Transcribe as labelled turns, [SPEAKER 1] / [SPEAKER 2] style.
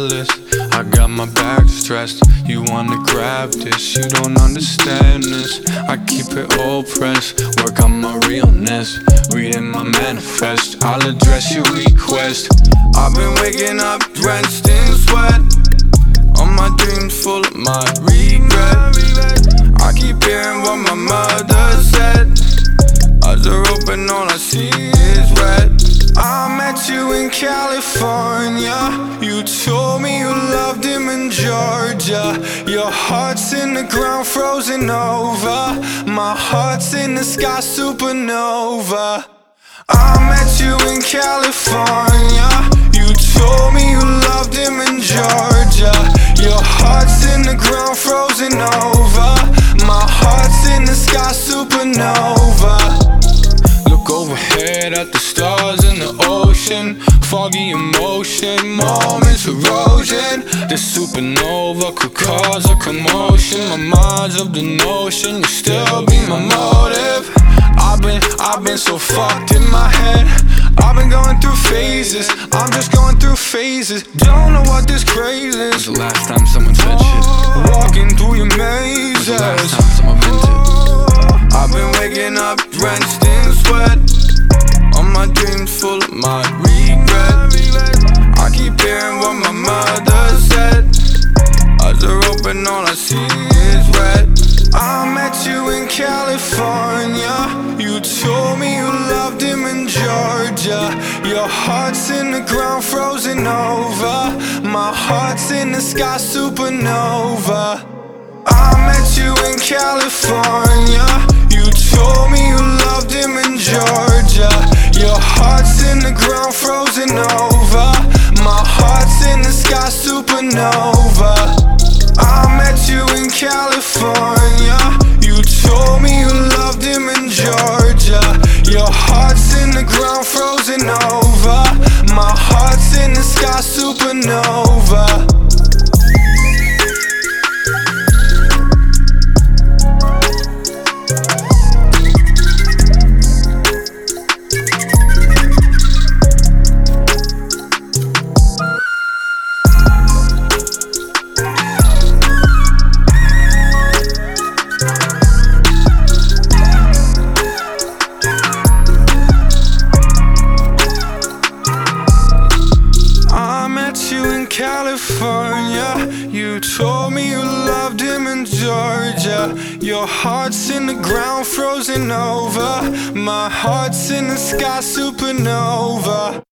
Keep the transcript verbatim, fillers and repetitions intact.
[SPEAKER 1] jealous. I got my back stressed, you wanna grab this. You don't understand this, I keep it all pressed. Work on my realness, reading my manifest. I'll address your request. I've been waking up drenched in sweat, all my dreams full of my regret. I keep hearing what my mother said. Eyes are open, all I see is red. I met you in California, you told me you loved him in Georgia. Your heart's in the ground, frozen over. My heart's in the sky, supernova. I met you in California, you told me you loved him in Georgia. Your heart's in the ground, frozen over. My heart's in the sky, supernova. Look overhead at the stars in the ocean. Foggy emotion, moments erosion. The supernova could cause a commotion. My mind's of the notion, you still be my motive. I've been, I've been so fucked in my head. I've been going through phases, I'm just going through phases. Don't know what this craze is.
[SPEAKER 2] When's the last time someone said shit?
[SPEAKER 1] Walking through your mazes.
[SPEAKER 2] When's the last time someone meant it?
[SPEAKER 1] I've been waking up drenched in sweat, all my dreams full of my regret. I keep hearing what my mother said. Eyes are open, all I see is red. I met you in California, you told me you loved him in Georgia. Your heart's in the ground, frozen over. My heart's in the sky, supernova. I met you in California, you told me you loved him in Georgia. Your heart's in the ground, frozen over. My heart's in the sky, supernova. I met you in California, you told me you loved him in Georgia. Your heart's in the ground, frozen over. My heart's in the sky, supernova. California, you told me you loved him in Georgia. Your heart's in the ground, frozen over. My heart's in the sky, supernova.